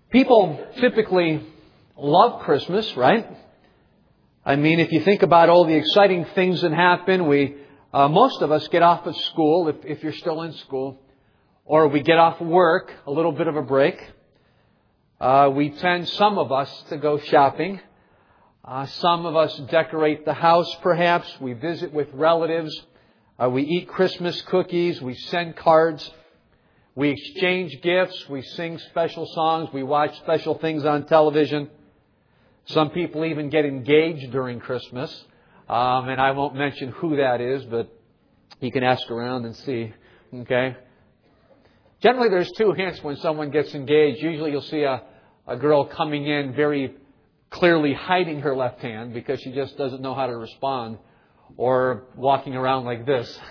People typically love Christmas, right? I mean, if you think about all the exciting things that happen, most of us get off of school, if you're still in school, or we get off work, a little bit of a break. We tend, some of us, to go shopping. Some of us decorate the house, perhaps. We visit with relatives. We eat Christmas cookies. We send cards. We exchange gifts. We sing special songs. We watch special things on television. Some people even get engaged during Christmas. And I won't mention who that is, but you can ask around and see. Okay? Generally, there's two hints when someone gets engaged. Usually you'll see a girl coming in very clearly hiding her left hand because she just doesn't know how to respond, or walking around like this.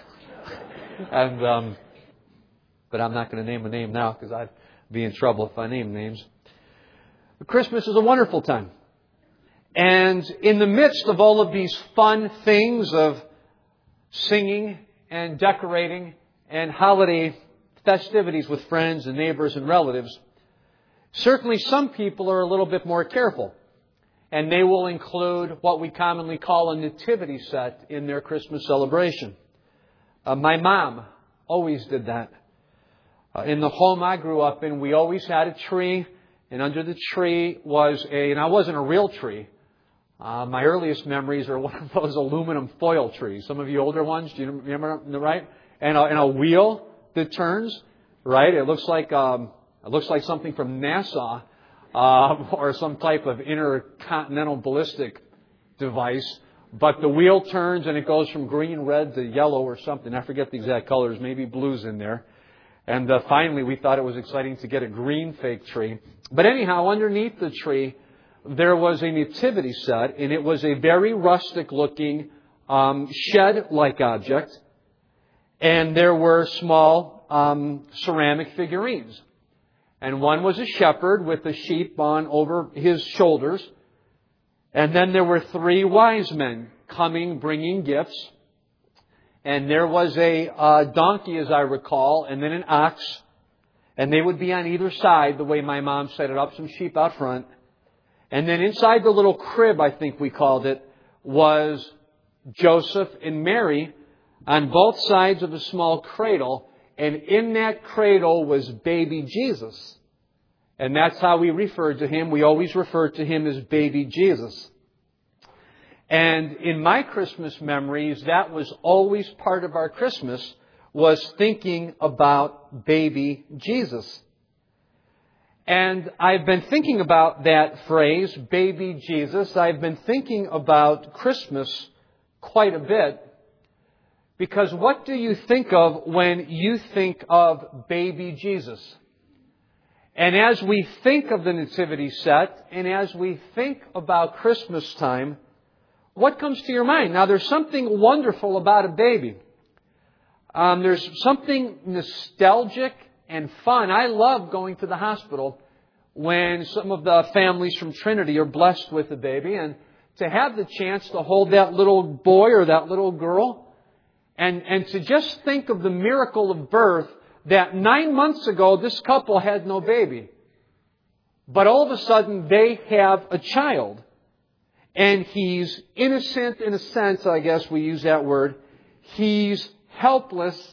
But I'm not going to name a name now because I'd be in trouble if I name names. But Christmas is a wonderful time. And in the midst of all of these fun things of singing and decorating and holiday festivities with friends and neighbors and relatives, certainly some people are a little bit more careful. And they will include what we commonly call a nativity set in their Christmas celebration. My mom always did that. In the home I grew up in, we always had a tree. And under the tree was and it wasn't a real tree. My earliest memories are one of those aluminum foil trees. Some of you older ones, do you remember, right? And a wheel that turns, right? It looks like something from NASA. Or some type of intercontinental ballistic device. But the wheel turns and it goes from green, red to yellow or something. I forget the exact colors. Maybe blue's in there. And finally, we thought it was exciting to get a green fake tree. But anyhow, underneath the tree, there was a nativity set. And it was a very rustic-looking shed-like object. And there were small ceramic figurines. And one was a shepherd with a sheep on over his shoulders. And then there were 3 wise men coming, bringing gifts. And there was a donkey, as I recall, and then an ox. And they would be on either side, the way my mom set it up, some sheep out front. And then inside the little crib, I think we called it, was Joseph and Mary on both sides of a small cradle. And in that cradle was baby Jesus. And that's how we referred to Him. We always referred to Him as baby Jesus. And in my Christmas memories, that was always part of our Christmas, was thinking about baby Jesus. And I've been thinking about that phrase, baby Jesus. I've been thinking about Christmas quite a bit. Because what do you think of when you think of baby Jesus? And as we think of the nativity set, and as we think about Christmas time, what comes to your mind? Now, there's something wonderful about a baby. There's something nostalgic and fun. I love going to the hospital when some of the families from Trinity are blessed with a baby, and to have the chance to hold that little boy or that little girl, and to just think of the miracle of birth, that 9 months ago this couple had no baby. But all of a sudden they have a child. And he's innocent in a sense, I guess we use that word. He's helpless.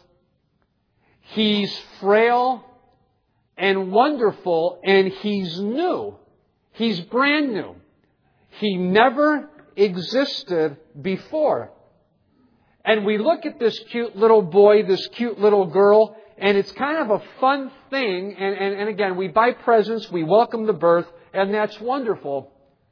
He's frail and wonderful. And he's new. He's brand new. He never existed before. And we look at this cute little boy, this cute little girl, and it's kind of a fun thing. And again, we buy presents, we welcome the birth, and that's wonderful.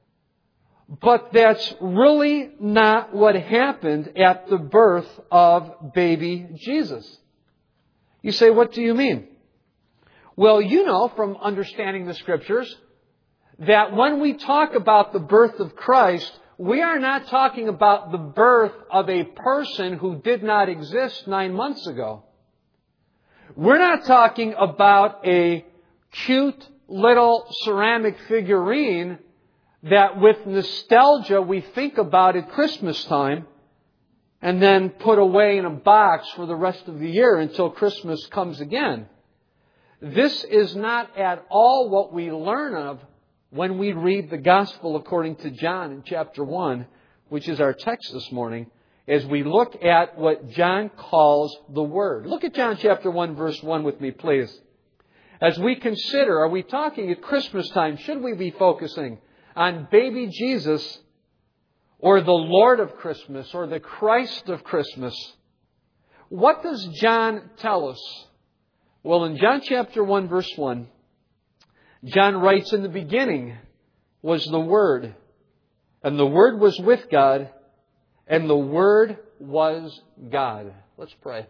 But that's really not what happened at the birth of baby Jesus. You say, what do you mean? Well, you know from understanding the Scriptures that when we talk about the birth of Christ, we are not talking about the birth of a person who did not exist 9 months ago. We're not talking about a cute little ceramic figurine that with nostalgia we think about at Christmas time and then put away in a box for the rest of the year until Christmas comes again. This is not at all what we learn of when we read the Gospel according to John in chapter 1, which is our text this morning, as we look at what John calls the Word. Look at John chapter 1, verse 1 with me, please. As we consider, are we talking at Christmas time? Should we be focusing on baby Jesus or the Lord of Christmas or the Christ of Christmas? What does John tell us? Well, in John chapter 1, verse 1, John writes, "In the beginning was the Word, and the Word was with God, and the Word was God." Let's pray.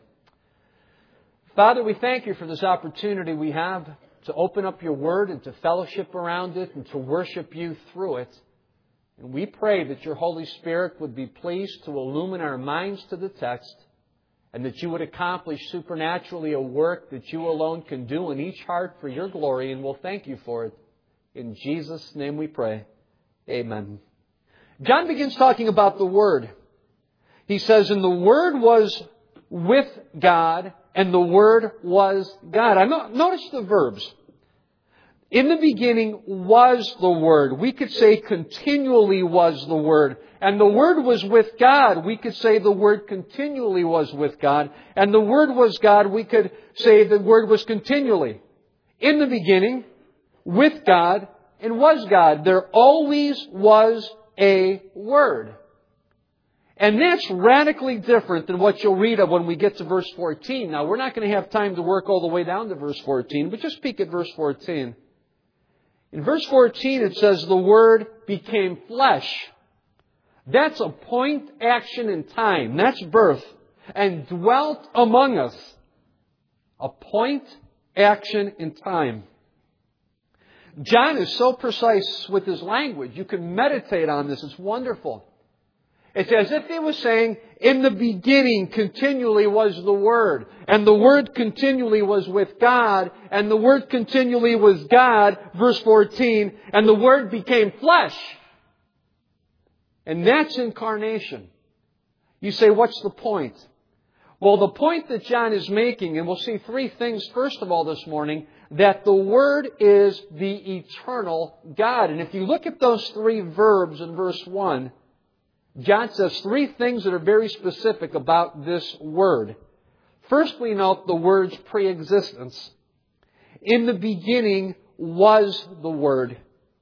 Father, we thank You for this opportunity we have to open up Your Word and to fellowship around it and to worship You through it. And we pray that Your Holy Spirit would be pleased to illumine our minds to the text, and that You would accomplish supernaturally a work that You alone can do in each heart for Your glory, and we'll thank You for it. In Jesus' name we pray. Amen. John begins talking about the Word. He says, "And the Word was with God, and the Word was God." Notice the verbs. In the beginning was the Word. We could say continually was the Word. And the Word was with God. We could say the Word continually was with God. And the Word was God. We could say the Word was continually. In the beginning, with God, and was God. There always was a Word. And that's radically different than what you'll read of when we get to verse 14. Now, we're not going to have time to work all the way down to verse 14, but just peek at verse 14. In verse 14, it says, "The Word became flesh." That's a point, action, and time. That's birth. "And dwelt among us." A point, action, and time. John is so precise with his language. You can meditate on this. It's wonderful. It's as if he was saying, in the beginning continually was the Word, and the Word continually was with God, and the Word continually was God, verse 14, and the Word became flesh. And that's incarnation. You say, what's the point? Well, the point that John is making, and we'll see three things first of all this morning, that the Word is the eternal God. And if you look at those three verbs in verse 1, John says three things that are very specific about this Word. First, we note the Word's preexistence. In the beginning was the Word.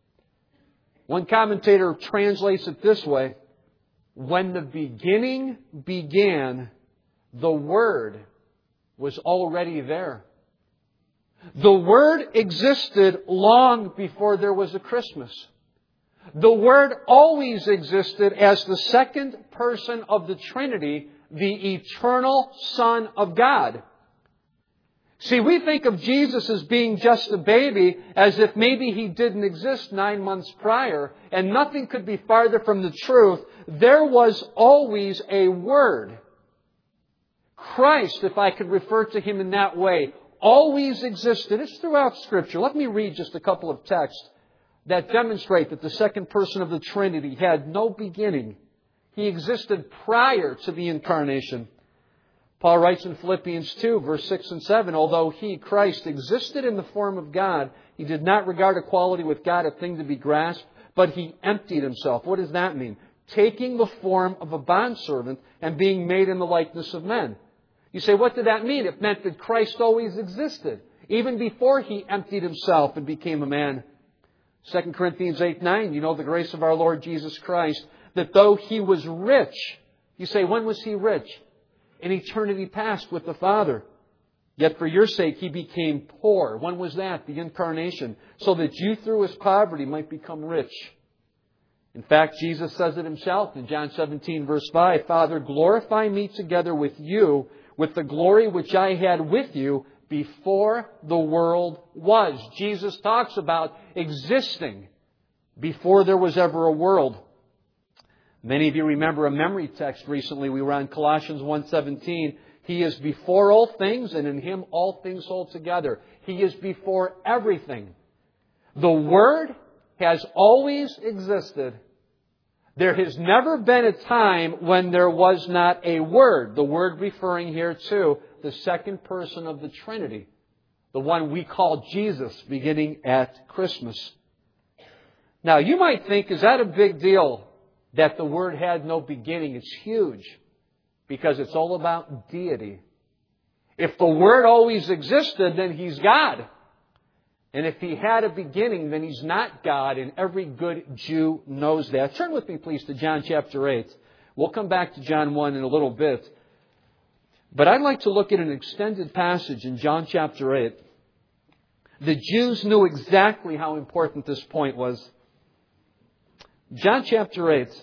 One commentator translates it this way: when the beginning began, the Word was already there. The Word existed long before there was a Christmas. The Word always existed as the second person of the Trinity, the eternal Son of God. See, we think of Jesus as being just a baby, as if maybe He didn't exist 9 months prior, and nothing could be farther from the truth. There was always a Word. Christ, if I could refer to Him in that way, always existed. It's throughout Scripture. Let me read just a couple of texts that demonstrate that the second person of the Trinity had no beginning. He existed prior to the incarnation. Paul writes in Philippians 2, verse 6 and 7, "Although He, Christ, existed in the form of God, He did not regard equality with God a thing to be grasped, but He emptied Himself." What does that mean? Taking the form of a bondservant and being made in the likeness of men. You say, what did that mean? It meant that Christ always existed, even before He emptied Himself and became a man. 2 Corinthians 8:9, you know the grace of our Lord Jesus Christ, that though He was rich, you say, when was He rich? In eternity past with the Father. Yet for your sake He became poor. When was that? The incarnation. So that you through His poverty might become rich. In fact, Jesus says it Himself in John 17, verse 5, "Father, glorify me together with You, with the glory which I had with You before the world was." Jesus talks about existing before there was ever a world. Many of you remember a memory text recently. We were on Colossians 1:17. He is before all things, and in Him all things hold together. He is before everything. The Word has always existed. There has never been a time when there was not a Word. The Word referring here to the second person of the Trinity. the one we call Jesus, beginning at Christmas. Now, you might think, is that a big deal that the Word had no beginning? It's huge, because it's all about deity. If the Word always existed, then He's God. And if He had a beginning, then He's not God, and every good Jew knows that. Turn with me, please, to John chapter 8. We'll come back to John 1 in a little bit. But I'd like to look at an extended passage in John chapter 8. The Jews knew exactly how important this point was. John chapter 8.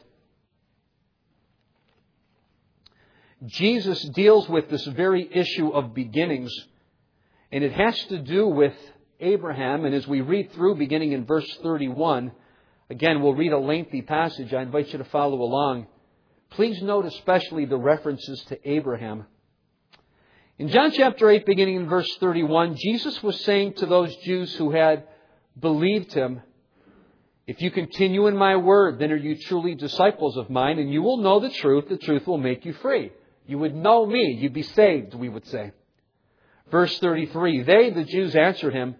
Jesus deals with this very issue of beginnings, and it has to do with Abraham. And as we read through, beginning in verse 31, again, we'll read a lengthy passage. I invite you to follow along. Please note especially the references to Abraham. In John chapter 8, beginning in verse 31, Jesus was saying to those Jews who had believed Him, "If you continue in my word, then are you truly disciples of mine, and you will know the truth will make you free." You would know me, you'd be saved, we would say. Verse 33, they, the Jews, answered Him,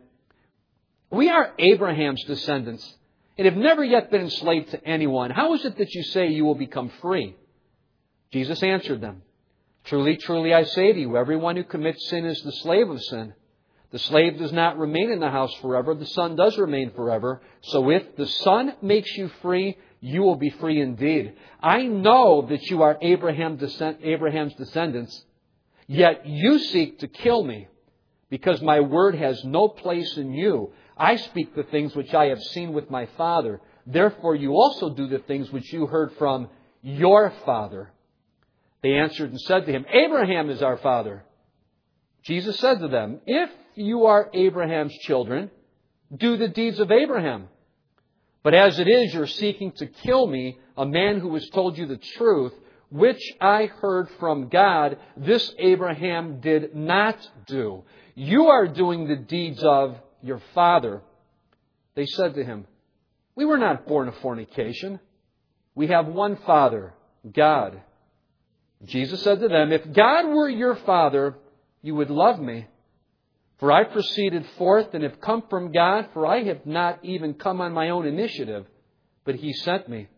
"We are Abraham's descendants, and have never yet been enslaved to anyone. How is it that you say you will become free?" Jesus answered them, "Truly, truly, I say to you, everyone who commits sin is the slave of sin. The slave does not remain in the house forever. The Son does remain forever. So if the Son makes you free, you will be free indeed. I know that you are Abraham's descendants, yet you seek to kill me, because my word has no place in you. I speak the things which I have seen with my Father. Therefore you also do the things which you heard from your father." They answered and said to Him, "Abraham is our father." Jesus said to them, "If you are Abraham's children, do the deeds of Abraham. But as it is, you're seeking to kill me, a man who has told you the truth, which I heard from God. This Abraham did not do. You are doing the deeds of your father." They said to Him, "We were not born of fornication. We have one Father, God." Jesus said to them, "If God were your Father, you would love me. For I proceeded forth and have come from God, for I have not even come on my own initiative, but He sent me.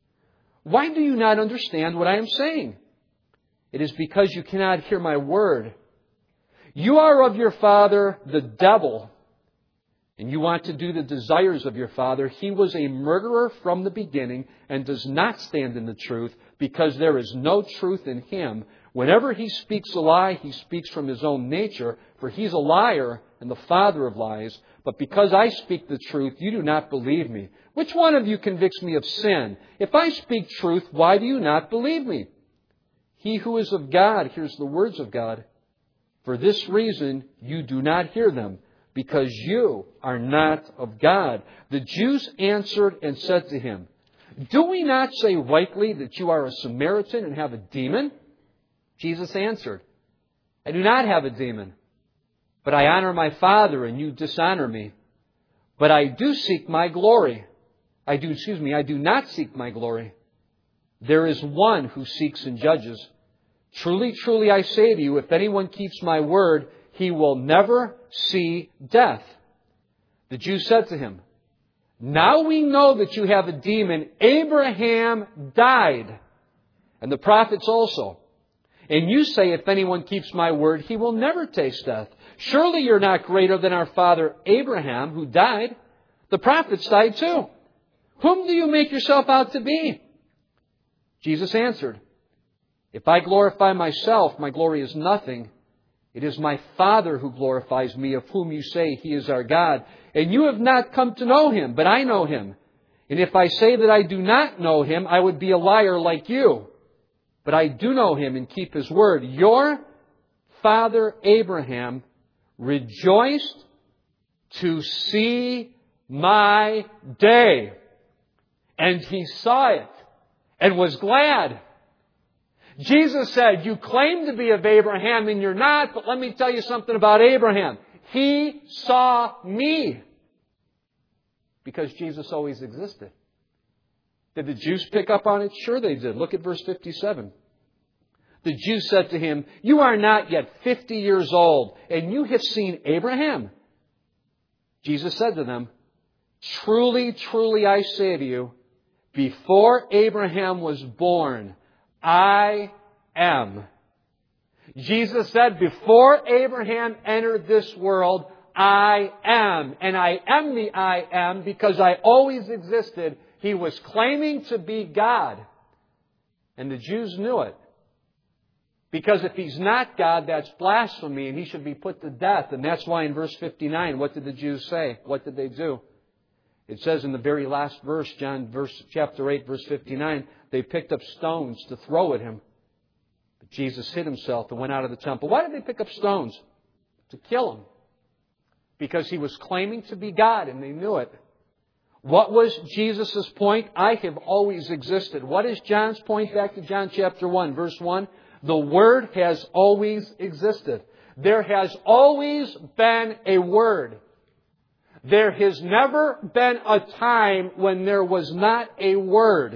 Why do you not understand what I am saying? It is because you cannot hear my word. You are of your father, the devil, and you want to do the desires of your father. He was a murderer from the beginning and does not stand in the truth, because there is no truth in him. Whenever he speaks a lie, he speaks from his own nature, for he's a liar and the father of lies. But because I speak the truth, you do not believe me. Which one of you convicts me of sin? If I speak truth, why do you not believe me? He who is of God hears the words of God. For this reason, you do not hear them, because you are not of God." The Jews answered and said to Him, "Do we not say rightly that you are a Samaritan and have a demon?" Jesus answered, "I do not have a demon, but I honor my Father, and you dishonor me. But I do seek my glory. I do not seek my glory. There is one who seeks and judges. Truly, truly, I say to you, if anyone keeps my word, he will never see death." The Jews said to Him, "Now we know that you have a demon. Abraham died, and the prophets also. And you say, if anyone keeps my word, he will never taste death. Surely you're not greater than our father Abraham, who died. The prophets died too. Whom do you make yourself out to be?" Jesus answered, "If I glorify myself, my glory is nothing. It is my Father who glorifies me, of whom you say He is our God. And you have not come to know Him, but I know Him. And if I say that I do not know Him, I would be a liar like you. But I do know Him and keep His word. Your father Abraham rejoiced to see my day. And he saw it and was glad." Jesus said, "You claim to be of Abraham and you're not, but let me tell you something about Abraham. He saw me." Because Jesus always existed. Did the Jews pick up on it? Sure they did. Look at verse 57. The Jews said to him, "You are not yet 50 years old, and you have seen Abraham." Jesus said to them, "Truly, truly, I say to you, before Abraham was born, I am." Jesus said, before Abraham entered this world, I am. And I am the I am because I always existed. He was claiming to be God. And the Jews knew it. Because if He's not God, that's blasphemy and He should be put to death. And that's why in verse 59, what did the Jews say? What did they do? It says in the very last verse, chapter 8, verse 59, they picked up stones to throw at Him. But Jesus hid Himself and went out of the temple. Why did they pick up stones? To kill Him. Because He was claiming to be God and they knew it. What was Jesus' point? I have always existed. What is John's point? Back to John chapter 1, verse 1. The Word has always existed. There has always been a Word. There has never been a time when there was not a Word.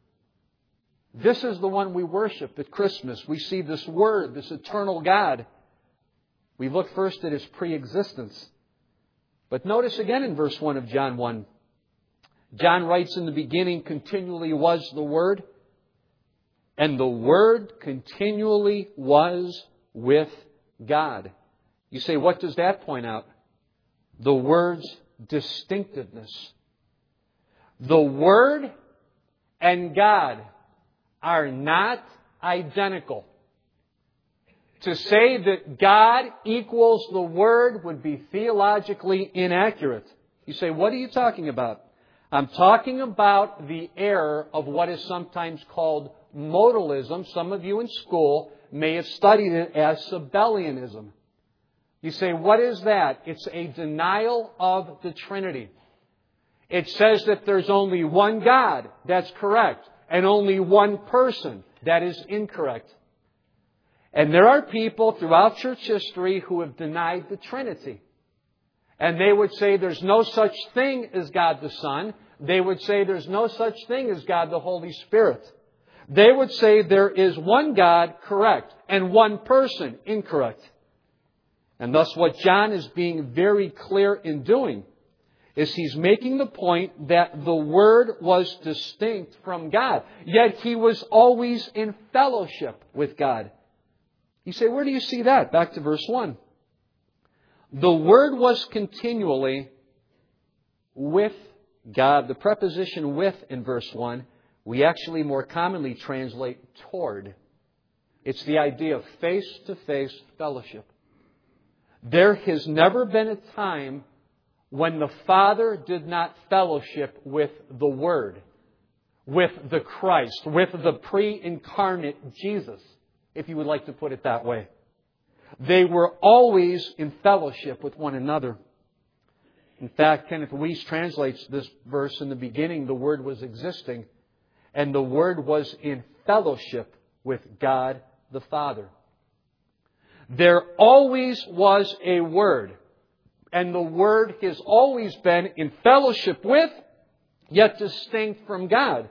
This is the one we worship at Christmas. We see this Word, this eternal God. We look first at His pre-existence. But notice again in verse 1 of John 1. John writes, in the beginning continually was the Word, and the Word continually was with God. You say, what does that point out? The Word's distinctiveness. The Word and God are not identical. To say that God equals the Word would be theologically inaccurate. You say, what are you talking about? I'm talking about the error of what is sometimes called modalism. Some of you in school may have studied it as Sabellianism. You say, what is that? It's a denial of the Trinity. It says that there's only one God. That's correct. And only one person. That is incorrect. And there are people throughout church history who have denied the Trinity. And they would say there's no such thing as God the Son. They would say there's no such thing as God the Holy Spirit. They would say there is one God, correct, and one person, incorrect. And thus what John is being very clear in doing is he's making the point that the Word was distinct from God. Yet He was always in fellowship with God. You say, where do you see that? Back to verse 1. The Word was continually with God. The preposition with in verse 1, we actually more commonly translate toward. It's the idea of face-to-face fellowship. There has never been a time when the Father did not fellowship with the Word, with the Christ, with the pre-incarnate Jesus, if you would like to put it that way. They were always in fellowship with one another. In fact, Kenneth Wuest translates this verse in the beginning, the Word was existing, and the Word was in fellowship with God the Father. There always was a Word, and the Word has always been in fellowship with, yet distinct from God.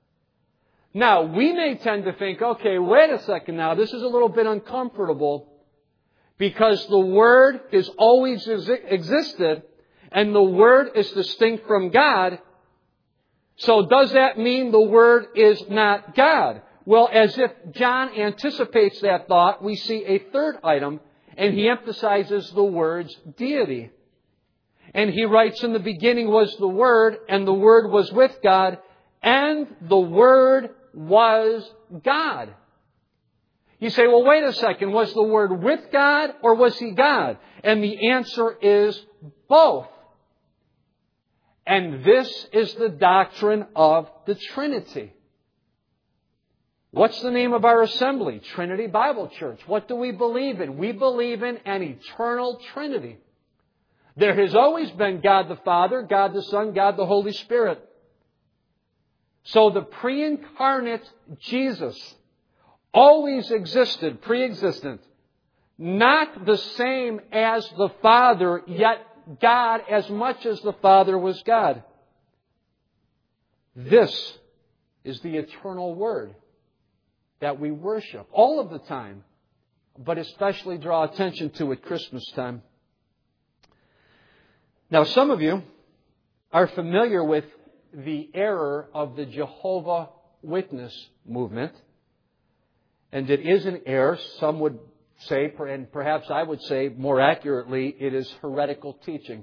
Now, we may tend to think, okay, wait a second now, this is a little bit uncomfortable, because the Word has always existed, and the Word is distinct from God. So does that mean the Word is not God? Well, as if John anticipates that thought, we see a third item, and he emphasizes the Word's deity. And he writes, in the beginning was the Word, and the Word was with God, and the Word was God. You say, well, wait a second, was the Word with God or was He God? And the answer is both. And this is the doctrine of the Trinity. What's the name of our assembly? Trinity Bible Church. What do we believe in? We believe in an eternal Trinity. There has always been God the Father, God the Son, God the Holy Spirit. So the pre-incarnate Jesus always existed, pre-existent. Not the same as the Father, yet God as much as the Father was God. This is the eternal Word. that we worship all of the time, but especially draw attention to at Christmas time. Now, some of you are familiar with the error of the Jehovah Witness movement. And it is an error. Some would say, and perhaps I would say more accurately, it is heretical teaching.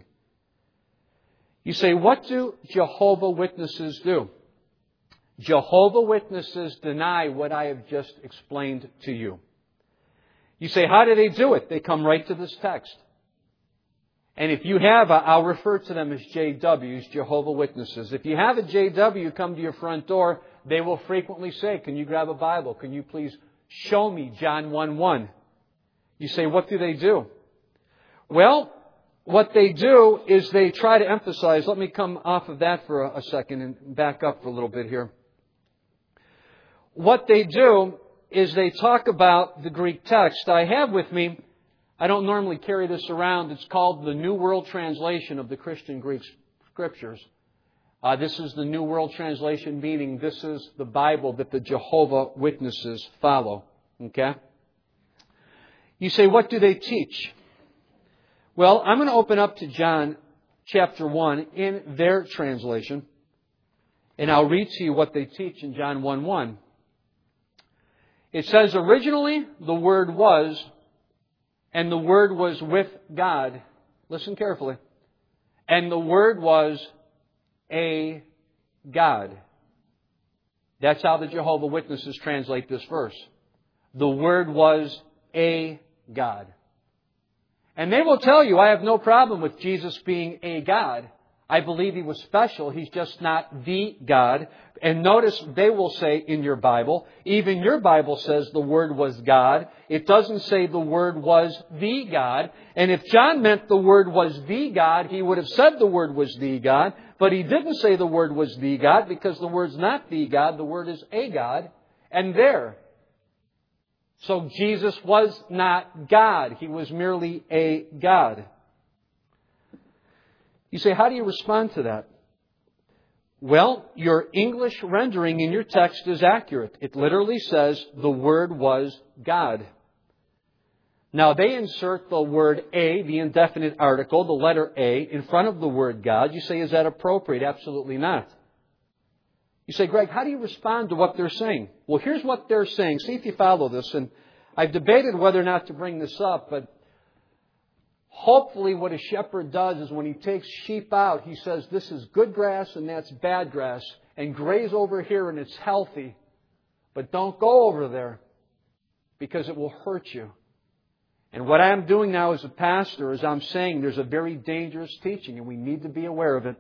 You say, what do Jehovah Witnesses do? Jehovah Witnesses deny what I have just explained to you. You say, how do they do it? They come right to this text. And if you have, I'll refer to them as JWs, Jehovah Witnesses. If you have a JW come to your front door, they will frequently say, can you grab a Bible? Can you please show me John 1:1? You say, what do they do? Well, what they do is they try to emphasize, let me come off of that for a second and back up for a little bit here. What they do is they talk about the Greek text. I have with me, I don't normally carry this around. It's called the New World Translation of the Christian Greek Scriptures. This is the New World Translation, meaning this is the Bible that the Jehovah Witnesses follow. Okay? You say, what do they teach? Well, I'm going to open up to John chapter 1 in their translation. And I'll read to you what they teach in John 1:1. It says, originally the Word was, and the Word was with God. Listen carefully. And the Word was a God. That's how the Jehovah Witnesses translate this verse. The Word was a God. And they will tell you, I have no problem with Jesus being a God. I believe He was special. He's just not the God. And notice they will say in your Bible, even your Bible says the Word was God. It doesn't say the Word was the God. And if John meant the Word was the God, he would have said the Word was the God. But he didn't say the Word was the God because the Word's not the God. The Word is a God. And there. So Jesus was not God. He was merely a God. You say, how do you respond to that? Well, your English rendering in your text is accurate. It literally says the Word was God. Now, they insert the word a, the indefinite article, the letter A, in front of the word God. You say, is that appropriate? Absolutely not. You say, Greg, how do you respond to what they're saying? Well, here's what they're saying. See if you follow this. And I've debated whether or not to bring this up, but hopefully what a shepherd does is when he takes sheep out, he says, this is good grass and that's bad grass. And graze over here and it's healthy. But don't go over there because it will hurt you. And what I'm doing now as a pastor is I'm saying there's a very dangerous teaching and we need to be aware of it.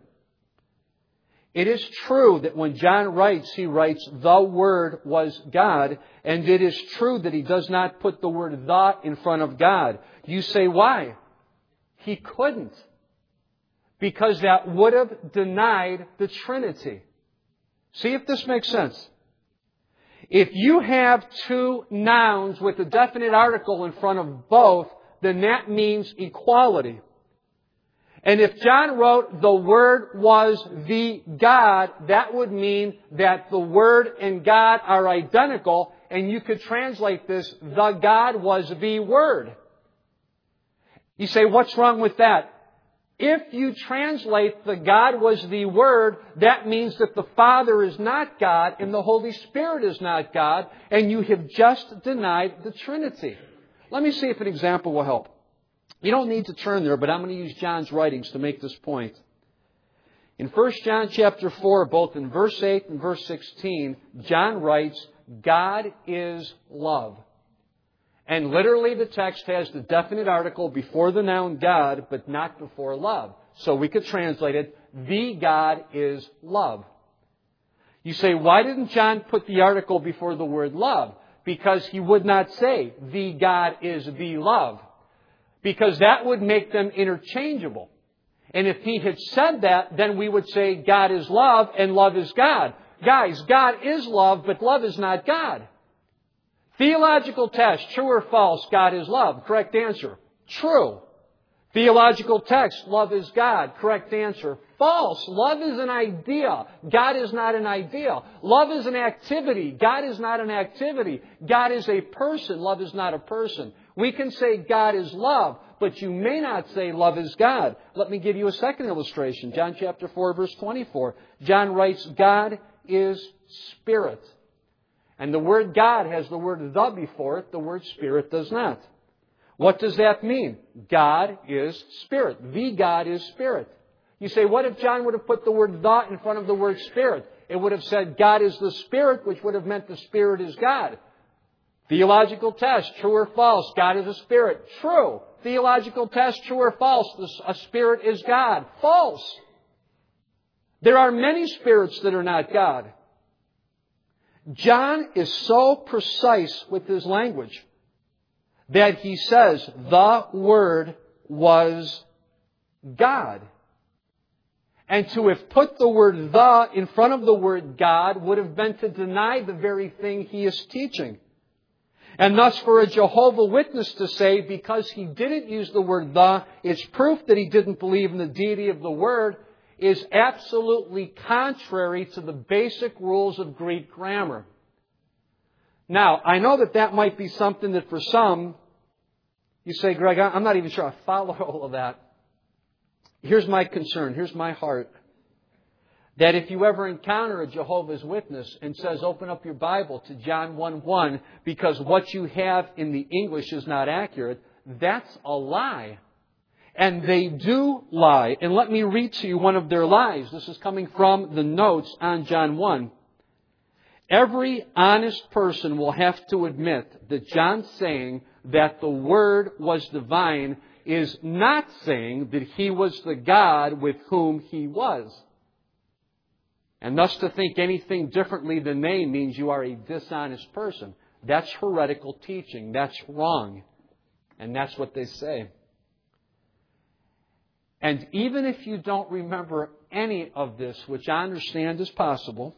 It is true that when John writes, he writes, the Word was God. And it is true that he does not put the word the in front of God. You say, why? He couldn't. Because that would have denied the Trinity. See if this makes sense. If you have two nouns with a definite article in front of both, then that means equality. And if John wrote, the Word was the God, that would mean that the Word and God are identical, and you could translate this, the God was the Word. You say, what's wrong with that? If you translate the God was the Word, that means that the Father is not God and the Holy Spirit is not God, and you have just denied the Trinity. Let me see if an example will help. You don't need to turn there, but I'm going to use John's writings to make this point. In 1 John chapter 4, both in verse 8 and verse 16, John writes, God is love. And literally the text has the definite article before the noun God, but not before love. So we could translate it, the God is love. You say, why didn't John put the article before the word love? Because he would not say, the God is the love. Because that would make them interchangeable. And if he had said that, then we would say God is love and love is God. Guys, God is love, but love is not God. Theological test, true or false, God is love. Correct answer, true. Theological text, love is God. Correct answer. False. Love is an idea. God is not an idea. Love is an activity. God is not an activity. God is a person. Love is not a person. We can say God is love, but you may not say love is God. Let me give you a second illustration. John chapter 4, verse 24. John writes, God is Spirit. And the word God has the word the before it. The word Spirit does not. What does that mean? God is Spirit. The God is Spirit. You say, what if John would have put the word the in front of the word Spirit? It would have said God is the Spirit, which would have meant the Spirit is God. Theological test, true or false? God is a Spirit. True. Theological test, true or false? A Spirit is God. False. There are many spirits that are not God. John is so precise with his language that he says the Word was God. And to have put the word the in front of the word God would have been to deny the very thing he is teaching. And thus for a Jehovah's Witness to say, because he didn't use the word the, it's proof that he didn't believe in the deity of the Word, is absolutely contrary to the basic rules of Greek grammar. Now, I know that might be something that for some, you say, Greg, I'm not even sure I follow all of that. Here's my concern, here's my heart. That if you ever encounter a Jehovah's Witness and says, open up your Bible to John 1:1 because what you have in the English is not accurate, that's a lie. And they do lie. And let me read to you one of their lies. This is coming from the notes on John 1. Every honest person will have to admit that John's saying that the Word was divine is not saying that He was the God with whom He was. And thus to think anything differently than they means you are a dishonest person. That's heretical teaching. That's wrong. And that's what they say. And even if you don't remember any of this, which I understand is possible,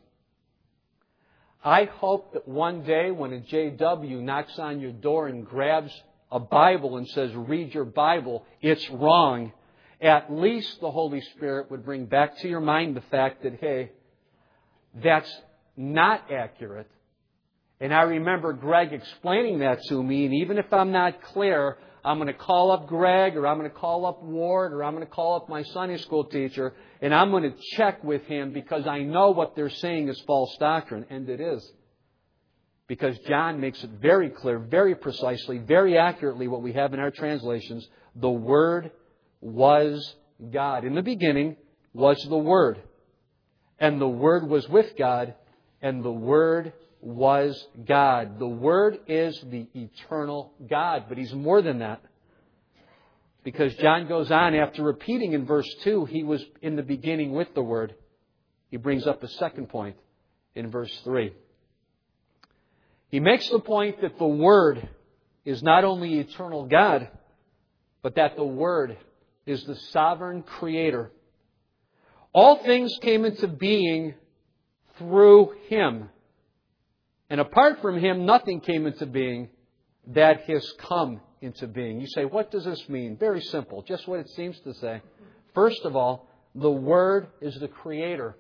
I hope that one day when a JW knocks on your door and grabs a Bible and says, read your Bible, it's wrong. At least the Holy Spirit would bring back to your mind the fact that, hey, that's not accurate. And I remember Greg explaining that to me, and even if I'm not clear, I'm going to call up Greg, or I'm going to call up Ward, or I'm going to call up my Sunday school teacher, and I'm going to check with him because I know what they're saying is false doctrine, and it is. Because John makes it very clear, very precisely, very accurately what we have in our translations. The Word was God. In the beginning was the Word. And the Word was with God, and the Word was God. The Word is the eternal God, but He's more than that. Because John goes on, after repeating in verse 2, He was in the beginning with the Word. He brings up a second point in verse 3. He makes the point that the Word is not only eternal God, but that the Word is the sovereign Creator. All things came into being through Him. And apart from Him, nothing came into being that has come into being. You say, what does this mean? Very simple, just what it seems to say. First of all, the Word is the Creator.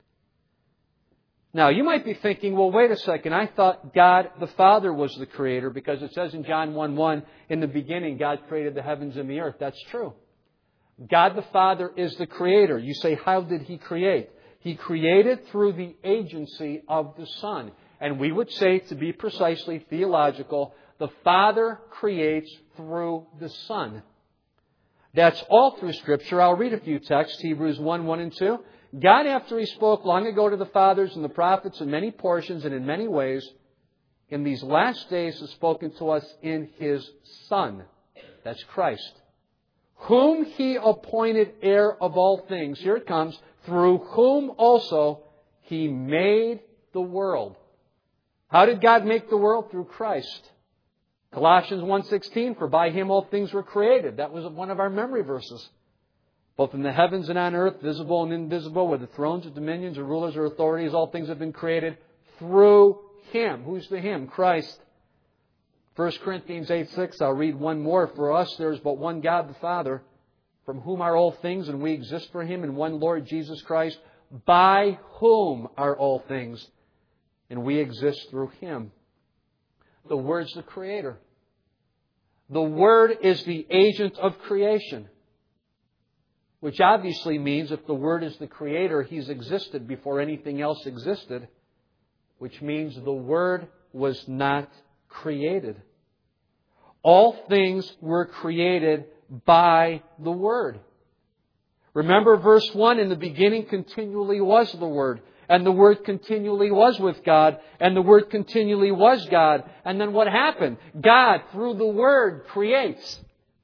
Now, you might be thinking, well, wait a second. I thought God the Father was the Creator because it says in John 1:1, in the beginning, God created the heavens and the earth. That's true. God the Father is the Creator. You say, how did He create? He created through the agency of the Son. And we would say, to be precisely theological, the Father creates through the Son. That's all through Scripture. I'll read a few texts, Hebrews 1:1 and 2. God, after He spoke long ago to the fathers and the prophets in many portions and in many ways, in these last days has spoken to us in His Son. That's Christ. Whom He appointed heir of all things. Here it comes. Through whom also He made the world. How did God make the world? Through Christ. Colossians 1:16, for by Him all things were created. That was one of our memory verses. Both in the heavens and on earth, visible and invisible, whether thrones or dominions or rulers or authorities, all things have been created through Him. Who's the Him? Christ. 1 Corinthians 8:6, I'll read one more. For us there is but one God the Father, from whom are all things, and we exist for Him, and one Lord Jesus Christ, by whom are all things, and we exist through Him. The Word's the Creator. The Word is the agent of creation. Which obviously means if the Word is the Creator, He's existed before anything else existed. Which means the Word was not created. All things were created by the Word. Remember verse 1, in the beginning continually was the Word. And the Word continually was with God. And the Word continually was God. And then what happened? God, through the Word, creates.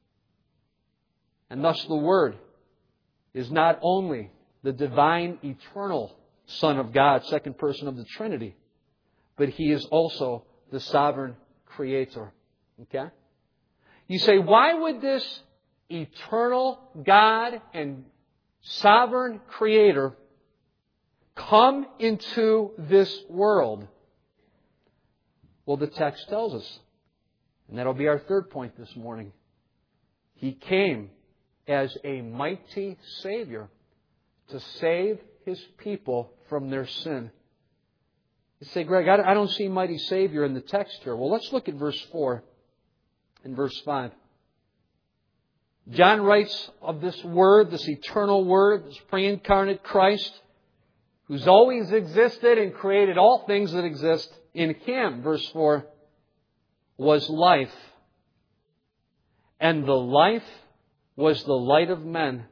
And thus the Word is not only the divine, eternal Son of God, second person of the Trinity, but He is also the sovereign Creator. Okay? You say, why would this eternal God and sovereign Creator come into this world? Well, the text tells us. And that'll be our third point this morning. He came as a mighty Savior to save His people from their sin. You say, Greg, I don't see mighty Savior in the text here. Well, let's look at verse 4 and verse 5. John writes of this Word, this eternal Word, this pre-incarnate Christ, who's always existed and created all things that exist. In Him, verse 4, was life. And the life was the light of men.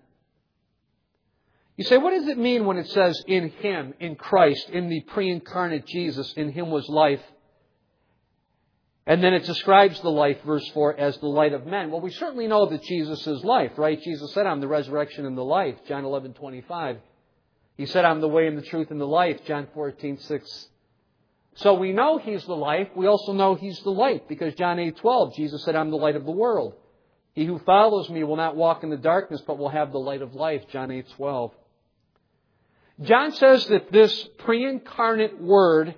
You say, what does it mean when it says in Him, in Christ, in the pre-incarnate Jesus, in Him was life? And then it describes the life, verse 4, as the light of men. Well, we certainly know that Jesus is life, right? Jesus said, I'm the resurrection and the life, John 11:25. He said, I'm the way and the truth and the life, John 14:6. So we know He's the life. We also know He's the light, because John 8:12, Jesus said, I'm the light of the world. He who follows me will not walk in the darkness, but will have the light of life, John 8:12. John says that this pre-incarnate Word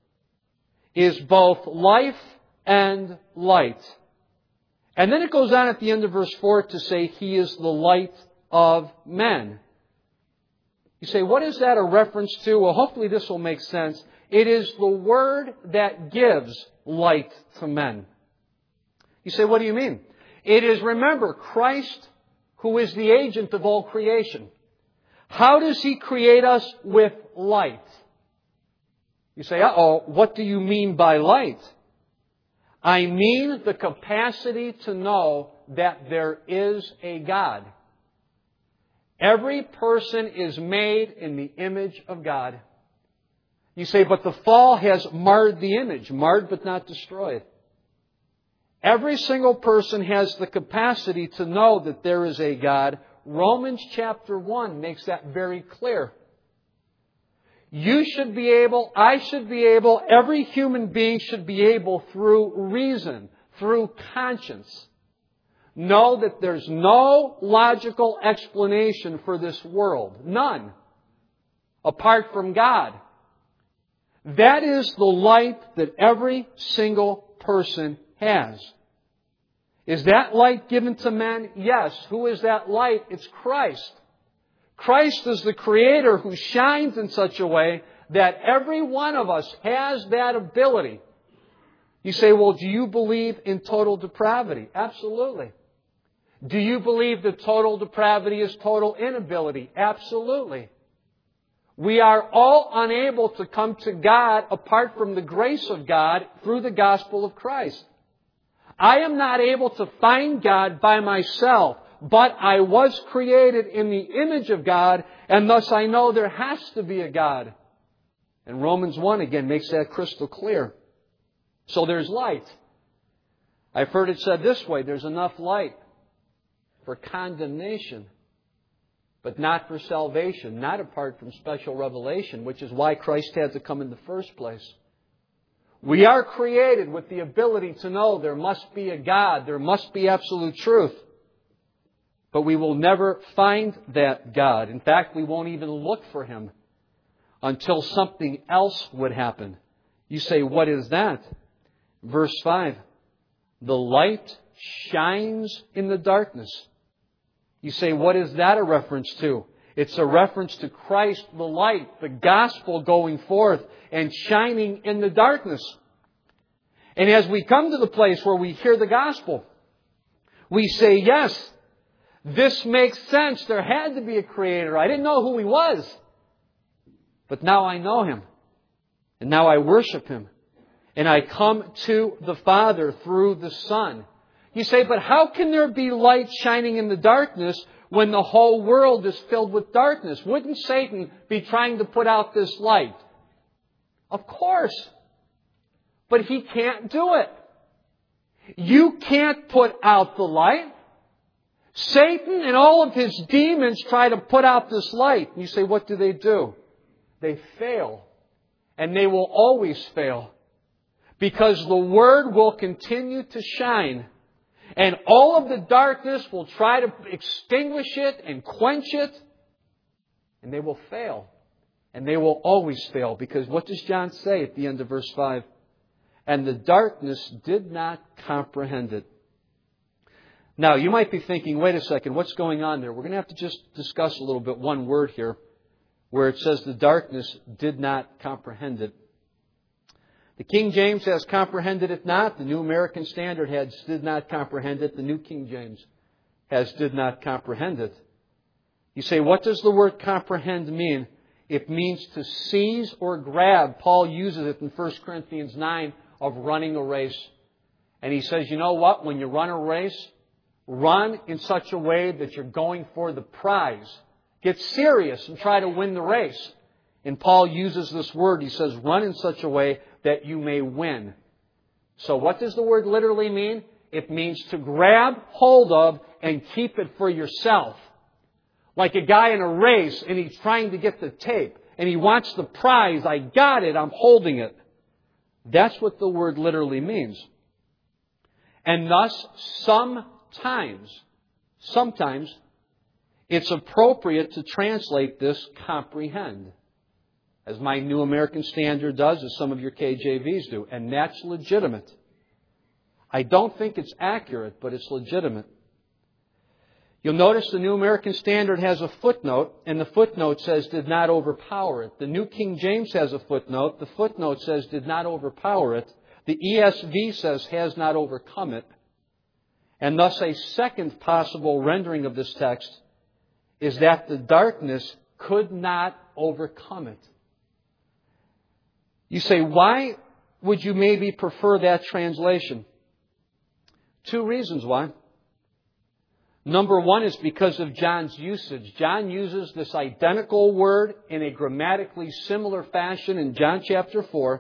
is both life and light. And then it goes on at the end of verse 4 to say He is the light of men. You say, what is that a reference to? Well, hopefully this will make sense. It is the Word that gives light to men. You say, what do you mean? It is, remember, Christ who is the agent of all creation. How does He create us? With light. You say, what do you mean by light? I mean the capacity to know that there is a God. Every person is made in the image of God. You say, but the fall has marred the image. Marred but not destroyed. Every single person has the capacity to know that there is a God. Romans chapter 1 makes that very clear. You should be able, I should be able, every human being should be able through reason, through conscience, know that there's no logical explanation for this world. None. Apart from God. That is the light that every single person has. Is that light given to men? Yes. Who is that light? It's Christ. Christ is the Creator who shines in such a way that every one of us has that ability. You say, well, do you believe in total depravity? Absolutely. Do you believe that total depravity is total inability? Absolutely. We are all unable to come to God apart from the grace of God through the gospel of Christ. I am not able to find God by myself, but I was created in the image of God, and thus I know there has to be a God. And Romans 1 again makes that crystal clear. So there's light. I've heard it said this way, there's enough light for condemnation, but not for salvation, not apart from special revelation, which is why Christ had to come in the first place. We are created with the ability to know there must be a God, there must be absolute truth. But we will never find that God. In fact, we won't even look for Him until something else would happen. You say, what is that? Verse 5. The light shines in the darkness. You say, what is that a reference to? It's a reference to Christ, the light, the gospel going forth and shining in the darkness. And as we come to the place where we hear the gospel, we say, yes, this makes sense. There had to be a Creator. I didn't know who He was. But now I know Him. And now I worship Him. And I come to the Father through the Son. You say, but how can there be light shining in the darkness when the whole world is filled with darkness? Wouldn't Satan be trying to put out this light? Of course. But he can't do it. You can't put out the light. Satan and all of his demons try to put out this light. You say, what do? They fail. And they will always fail. Because the Word will continue to shine. And all of the darkness will try to extinguish it and quench it. And they will fail. And they will always fail. Because what does John say at the end of verse 5? And the darkness did not comprehend it. Now, you might be thinking, wait a second, what's going on there? We're going to have to just discuss a little bit one word here, where it says the darkness did not comprehend it. The King James has comprehended it not. The New American Standard has did not comprehend it. The New King James has did not comprehend it. You say, what does the word comprehend mean? It means to seize or grab. Paul uses it in 1 Corinthians 9 of running a race. And he says, you know what? When you run a race, run in such a way that you're going for the prize. Get serious and try to win the race. And Paul uses this word. He says, run in such a way that you may win. So what does the word literally mean? It means to grab hold of and keep it for yourself. Like a guy in a race and he's trying to get the tape. And he wants the prize. I got it. I'm holding it. That's what the word literally means. And thus, sometimes, it's appropriate to translate this comprehend. As my New American Standard does, as some of your KJVs do. And that's legitimate. I don't think it's accurate, but it's legitimate. You'll notice the New American Standard has a footnote, and the footnote says did not overpower it. The New King James has a footnote. The footnote says did not overpower it. The ESV says has not overcome it. And thus a second possible rendering of this text is that the darkness could not overcome it. You say, why would you maybe prefer that translation? Two reasons why. Number one is because of John's usage. John uses this identical word in a grammatically similar fashion in John chapter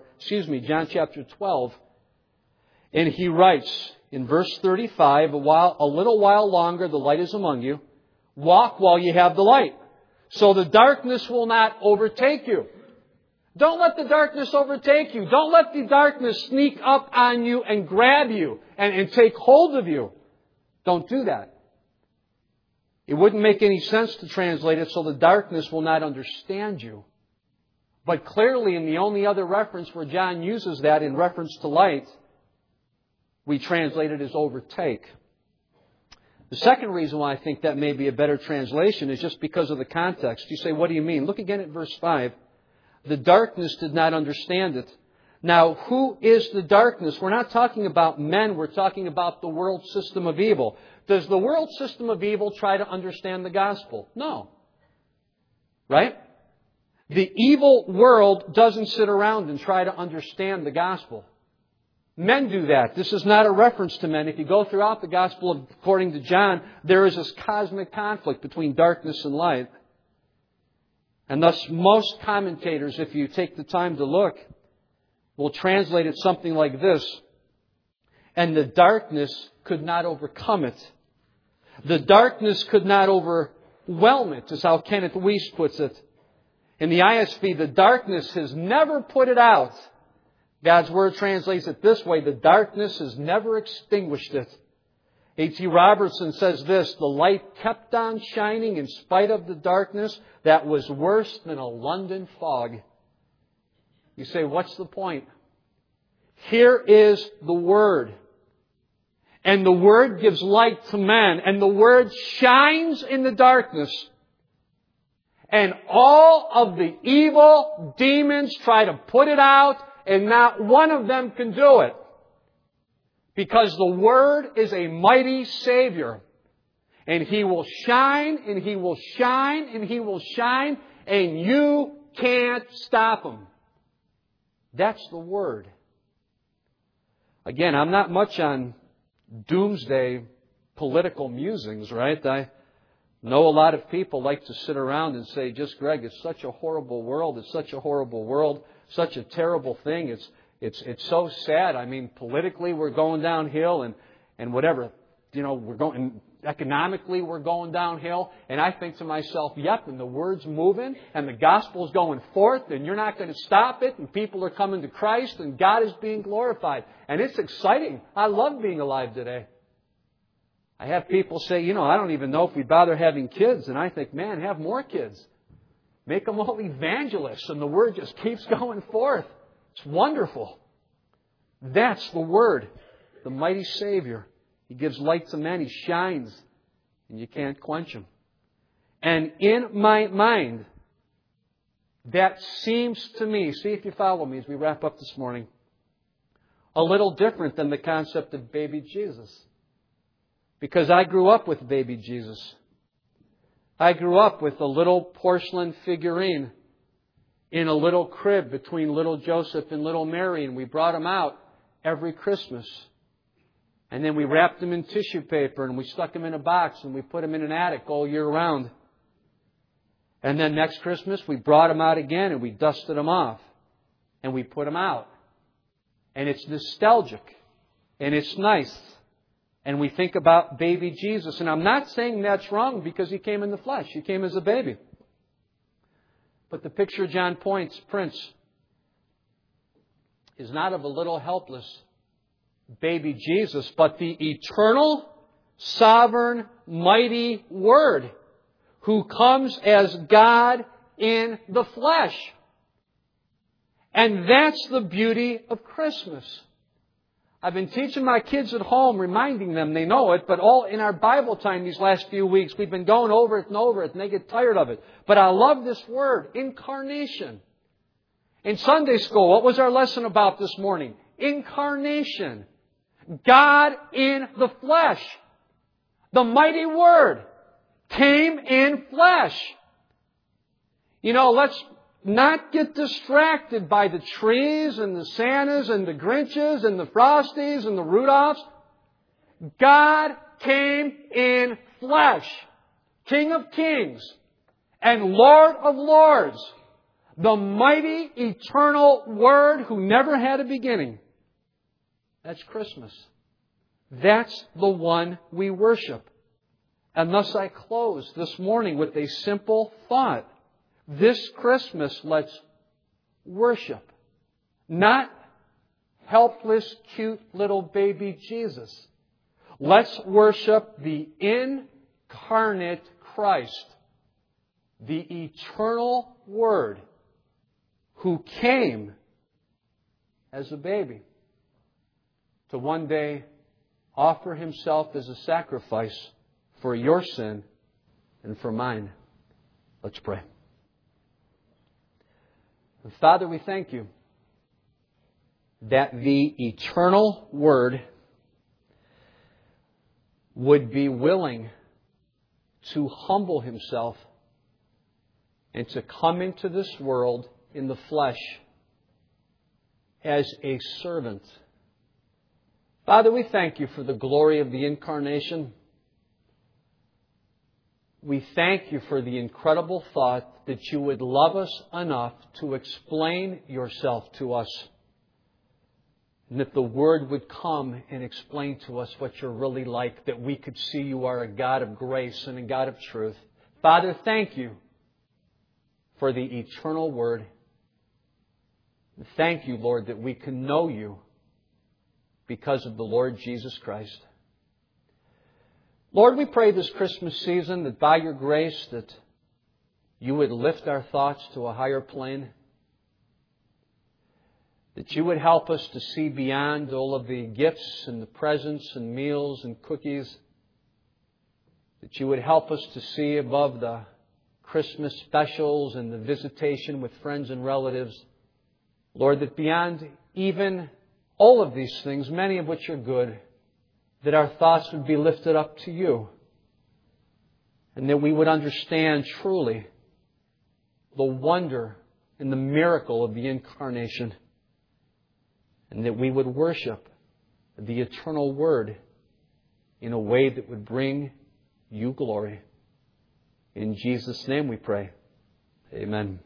12. And he writes in verse 35, a little while longer the light is among you. Walk while you have the light, so the darkness will not overtake you. Don't let the darkness overtake you. Don't let the darkness sneak up on you and grab you and take hold of you. Don't do that. It wouldn't make any sense to translate it so the darkness will not understand you. But clearly in the only other reference where John uses that in reference to light, we translate it as overtake. The second reason why I think that may be a better translation is just because of the context. You say, what do you mean? Look again at verse 5. The darkness did not understand it. Now, who is the darkness? We're not talking about men. We're talking about the world system of evil. Does the world system of evil try to understand the gospel? No. Right? The evil world doesn't sit around and try to understand the gospel. Men do that. This is not a reference to men. If you go throughout the gospel according to John, there is this cosmic conflict between darkness and light. And thus most commentators, if you take the time to look, will translate it something like this. And the darkness could not overcome it. The darkness could not overwhelm it, is how Kenneth Weiss puts it. In the ISV, the darkness has never put it out. God's Word translates it this way: the darkness has never extinguished it. A.T. Robertson says this: the light kept on shining in spite of the darkness that was worse than a London fog. You say, what's the point? Here is the Word. And the Word gives light to men. And the Word shines in the darkness. And all of the evil demons try to put it out, and not one of them can do it. Because the Word is a mighty Savior. And He will shine, and He will shine, and He will shine, and you can't stop Him. That's the Word. Again, I'm not much on doomsday political musings, right? I know a lot of people like to sit around and say, just Greg, it's such a horrible world. It's such a horrible world. Such a terrible thing. It's so sad. I mean, politically we're going downhill and whatever. You know, we're going economically we're going downhill. And I think to myself, yep, and the Word's moving and the gospel's going forth and you're not going to stop it and people are coming to Christ and God is being glorified. And it's exciting. I love being alive today. I have people say, you know, I don't even know if we bother having kids. And I think, man, have more kids. Make them all evangelists and the Word just keeps going forth. It's wonderful. That's the Word, the mighty Savior. He gives light to men. He shines. And you can't quench Him. And in my mind, that seems to me, see if you follow me as we wrap up this morning, a little different than the concept of baby Jesus. Because I grew up with baby Jesus. I grew up with a little porcelain figurine in a little crib between little Joseph and little Mary, and we brought him out every Christmas. And then we wrapped him in tissue paper and we stuck him in a box and we put him in an attic all year round. And then next Christmas we brought him out again and we dusted him off and we put him out. And it's nostalgic and it's nice. And we think about baby Jesus. And I'm not saying that's wrong because He came in the flesh. He came as a baby. But the picture John prints is not of a little helpless baby Jesus, but the eternal, sovereign, mighty Word who comes as God in the flesh. And that's the beauty of Christmas. I've been teaching my kids at home, reminding them, they know it, but all in our Bible time these last few weeks, we've been going over it and they get tired of it. But I love this word, incarnation. In Sunday school, what was our lesson about this morning? Incarnation. God in the flesh. The mighty Word came in flesh. You know, let's not get distracted by the trees and the Santas and the Grinches and the Frosties and the Rudolphs. God came in flesh. King of kings and Lord of lords. The mighty eternal Word who never had a beginning. That's Christmas. That's the one we worship. And thus I close this morning with a simple thought. This Christmas, let's worship. Not helpless, cute little baby Jesus. Let's worship the incarnate Christ. The eternal Word who came as a baby to one day offer Himself as a sacrifice for your sin and for mine. Let's pray. Father, we thank You that the eternal Word would be willing to humble Himself and to come into this world in the flesh as a servant. Father, we thank You for the glory of the incarnation. We thank You for the incredible thought that You would love us enough to explain Yourself to us. And that the Word would come and explain to us what You're really like, that we could see You are a God of grace and a God of truth. Father, thank You for the eternal Word. Thank You, Lord, that we can know You because of the Lord Jesus Christ. Lord, we pray this Christmas season that by Your grace that You would lift our thoughts to a higher plane. That You would help us to see beyond all of the gifts and the presents and meals and cookies. That You would help us to see above the Christmas specials and the visitation with friends and relatives. Lord, that beyond even all of these things, many of which are good, that our thoughts would be lifted up to You. And that we would understand truly the wonder and the miracle of the Incarnation. And that we would worship the eternal Word in a way that would bring You glory. In Jesus' name we pray. Amen.